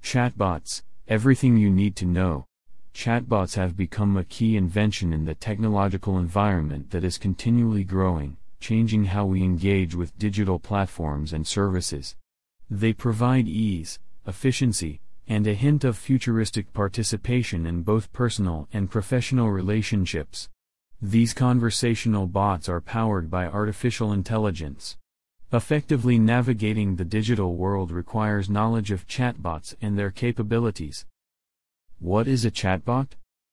Chatbots, everything you need to know. Chatbots have become a key invention in the technological environment that is continually growing, changing how we engage with digital platforms and services. They provide ease, efficiency, and a hint of futuristic participation in both personal and professional relationships. These conversational bots are powered by artificial intelligence. Effectively navigating the digital world requires knowledge of chatbots and their capabilities. What is a chatbot?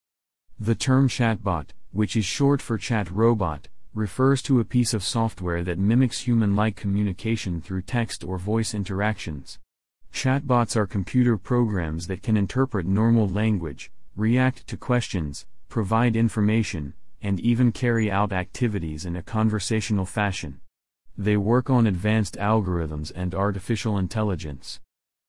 The term chatbot, which is short for chat robot, refers to a piece of software that mimics human-like communication through text or voice interactions. Chatbots are computer programs that can interpret normal language, react to questions, provide information, and even carry out activities in a conversational fashion. They work on advanced algorithms and artificial intelligence.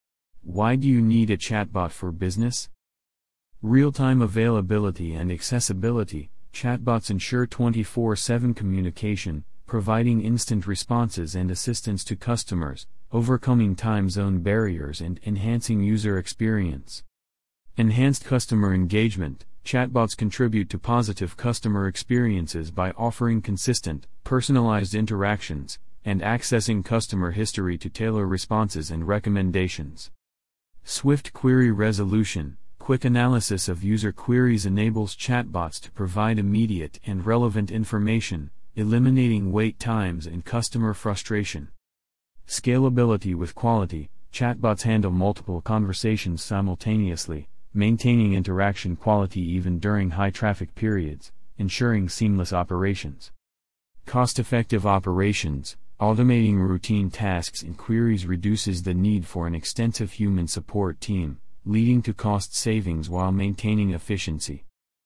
Why do you need a chatbot for business? Real-time availability and accessibility. Chatbots ensure 24/7 communication, providing instant responses and assistance to customers, overcoming time zone barriers and enhancing user experience. Enhanced customer engagement. Chatbots contribute to positive customer experiences by offering consistent, personalized interactions, and accessing customer history to tailor responses and recommendations. Swift query resolution. Quick analysis of user queries enables chatbots to provide immediate and relevant information, eliminating wait times and customer frustration. Scalability with quality. Chatbots handle multiple conversations simultaneously, maintaining interaction quality even during high traffic periods, ensuring seamless operations. Cost-effective operations. Automating routine tasks and queries reduces the need for an extensive human support team, leading to cost savings while maintaining efficiency.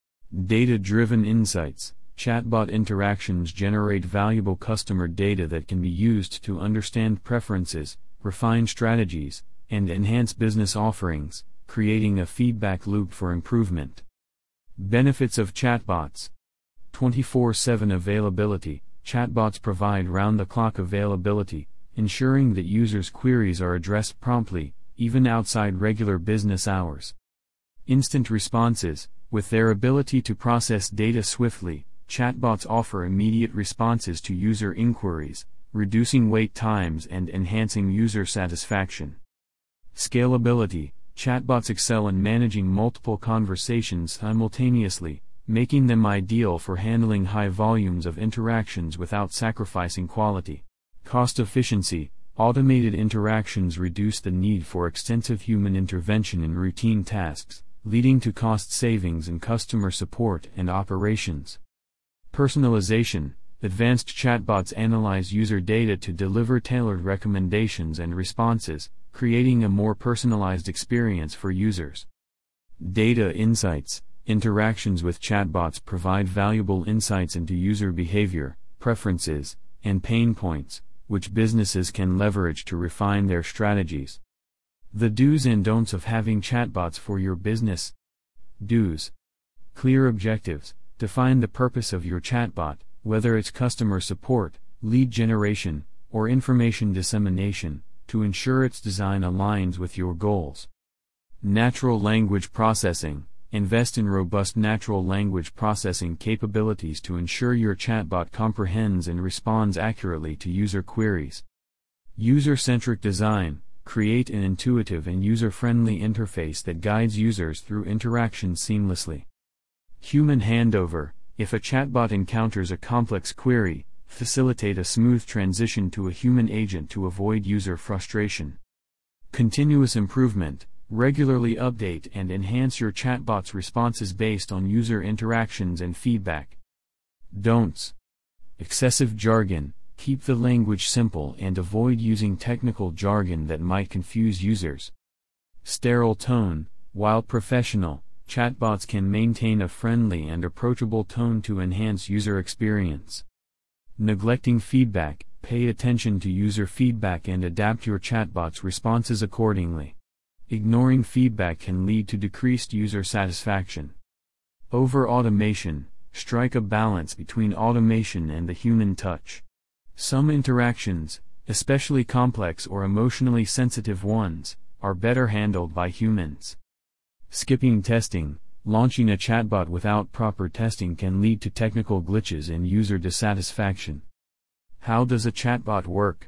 Data-driven insights. Chatbot interactions generate valuable customer data that can be used to understand preferences, refine strategies, and enhance business offerings, creating a feedback loop for improvement. Benefits of chatbots. 24/7 availability. Chatbots provide round-the-clock availability, ensuring that users' queries are addressed promptly, even outside regular business hours. Instant responses. With their ability to process data swiftly, chatbots offer immediate responses to user inquiries, reducing wait times and enhancing user satisfaction. Scalability. Chatbots excel in managing multiple conversations simultaneously, making them ideal for handling high volumes of interactions without sacrificing quality. Cost efficiency. Automated interactions reduce the need for extensive human intervention in routine tasks, leading to cost savings in customer support and operations. Personalization. Advanced chatbots analyze user data to deliver tailored recommendations and responses, creating a more personalized experience for users. Data insights. Interactions with chatbots provide valuable insights into user behavior, preferences, and pain points, which businesses can leverage to refine their strategies. The do's and don'ts of having chatbots for your business. Do's. Clear objectives. Define the purpose of your chatbot, whether it's customer support, lead generation, or information dissemination, to ensure its design aligns with your goals. Natural language processing. Invest in robust natural language processing capabilities to ensure your chatbot comprehends and responds accurately to user queries. User-centric design. Create an intuitive and user-friendly interface that guides users through interactions seamlessly. Human handover. If a chatbot encounters a complex query, facilitate a smooth transition to a human agent to avoid user frustration. Continuous improvement. Regularly update and enhance your chatbot's responses based on user interactions and feedback. Don'ts. Excessive jargon. Keep the language simple and avoid using technical jargon that might confuse users. Sterile tone. While professional, chatbots can maintain a friendly and approachable tone to enhance user experience. Neglecting feedback. Pay attention to user feedback and adapt your chatbot's responses accordingly. Ignoring feedback can lead to decreased user satisfaction. Over-automation. Strike a balance between automation and the human touch. Some interactions, especially complex or emotionally sensitive ones, are better handled by humans. Skipping testing. Launching a chatbot without proper testing can lead to technical glitches and user dissatisfaction. How does a chatbot work?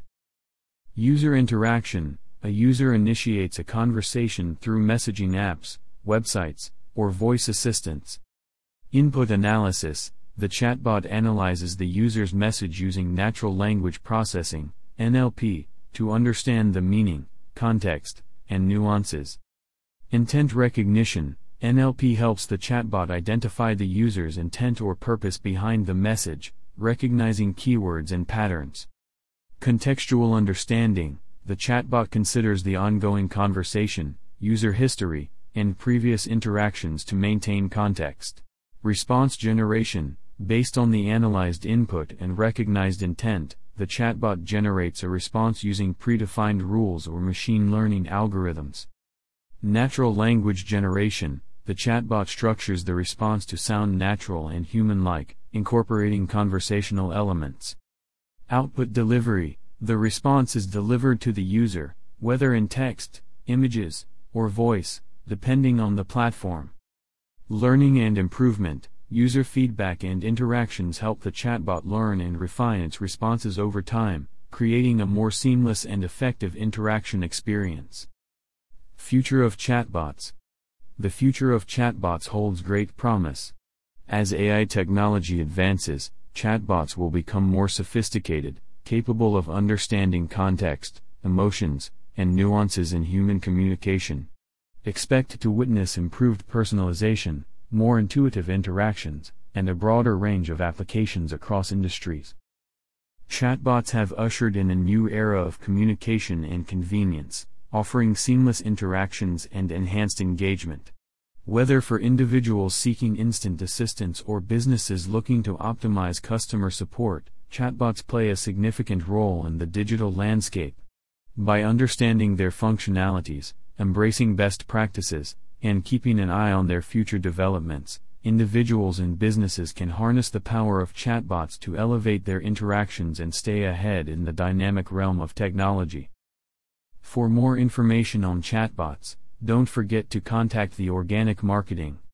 User interaction. A user initiates a conversation through messaging apps, websites, or voice assistants. Input analysis. The chatbot analyzes the user's message using natural language processing, NLP, to understand the meaning, context, and nuances. Intent recognition. NLP helps the chatbot identify the user's intent or purpose behind the message, recognizing keywords and patterns. Contextual understanding. The chatbot considers the ongoing conversation, user history, and previous interactions to maintain context. Response generation. Based on the analyzed input and recognized intent, the chatbot generates a response using predefined rules or machine learning algorithms. Natural language generation. The chatbot structures the response to sound natural and human-like, incorporating conversational elements. Output delivery. The response is delivered to the user, whether in text, images, or voice, depending on the platform. Learning and improvement. User feedback and interactions help the chatbot learn and refine its responses over time, creating a more seamless and effective interaction experience. Future of chatbots. The future of chatbots holds great promise. As AI technology advances, chatbots will become more sophisticated, capable of understanding context, emotions, and nuances in human communication. Expect to witness improved personalization, more intuitive interactions, and a broader range of applications across industries. Chatbots have ushered in a new era of communication and convenience, offering seamless interactions and enhanced engagement. Whether for individuals seeking instant assistance or businesses looking to optimize customer support, chatbots play a significant role in the digital landscape. By understanding their functionalities, embracing best practices, and keeping an eye on their future developments, individuals and businesses can harness the power of chatbots to elevate their interactions and stay ahead in the dynamic realm of technology. For more information on chatbots, don't forget to contact the Organic Marketing